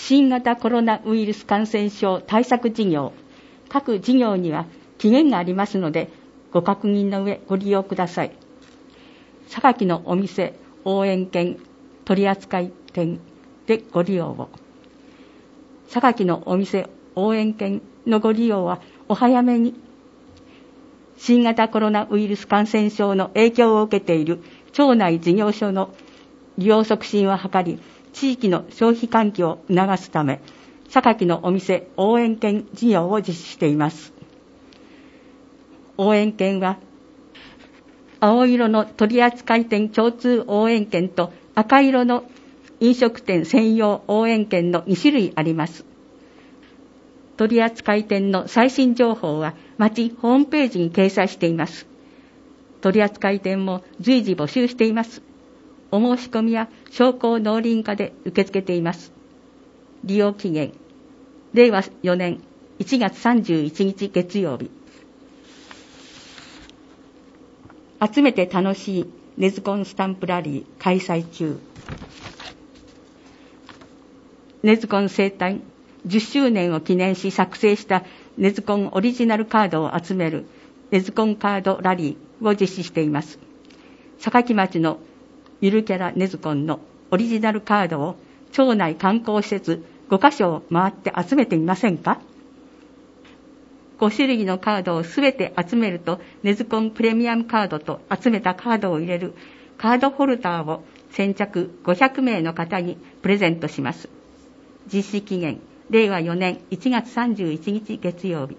新型コロナウイルス感染症対策事業、各事業には期限がありますので、ご確認の上ご利用ください。榊のお店応援券取扱店でご利用を。榊のお店応援券のご利用はお早めに。新型コロナウイルス感染症の影響を受けている町内事業所の利用促進を図り、地域の消費喚起を促すため、榊のお店応援券事業を実施しています。応援券は、青色の取扱店共通応援券と赤色の飲食店専用応援券の2種類あります。取扱店の最新情報は町ホームページに掲載しています。取扱店も随時募集しています。お申し込みは商工農林課で受け付けています。利用期限、令和4年1月31日月曜日。集めて楽しいネズコンスタンプラリー開催中。ネズコン生誕10周年を記念し作成したネズコンオリジナルカードを集めるネズコンカードラリーを実施しています。榊町のゆるキャラネズコンのオリジナルカードを町内観光施設5カ所を回って集めてみませんか？ 5 種類のカードをすべて集めると、ネズコンプレミアムカードと集めたカードを入れるカードホルダーを先着500名の方にプレゼントします。実施期限、令和4年1月31日月曜日。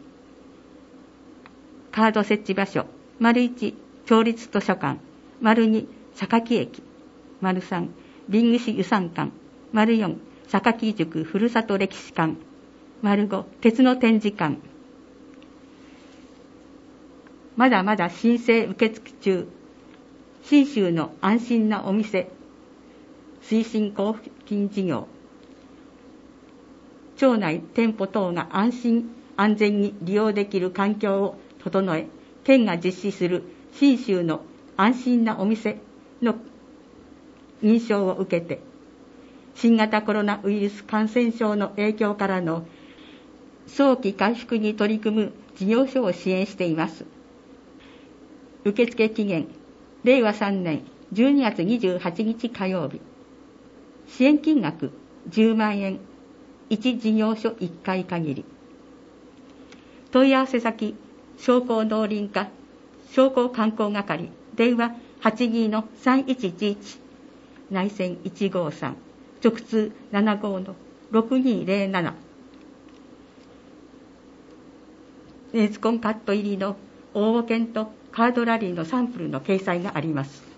カード設置場所、1、町立図書館、2、榊駅、3、ビングシ湯山館、4、榊塾ふるさと歴史館、5、鉄の展示館。まだまだ申請受付中。信州の安心なお店推進交付金事業。町内店舗等が安心安全に利用できる環境を整え、県が実施する信州の安心なお店の認証を受けて、新型コロナウイルス感染症の影響からの早期回復に取り組む事業所を支援しています。受付期限、令和3年12月28日火曜日。支援金額10万円、1事業所1回限り。問い合わせ先、商工農林課、商工観光係、電話82-3111、内線153、直通75-6207。ネズコンカット入りの応募券とカードラリーのサンプルの掲載があります。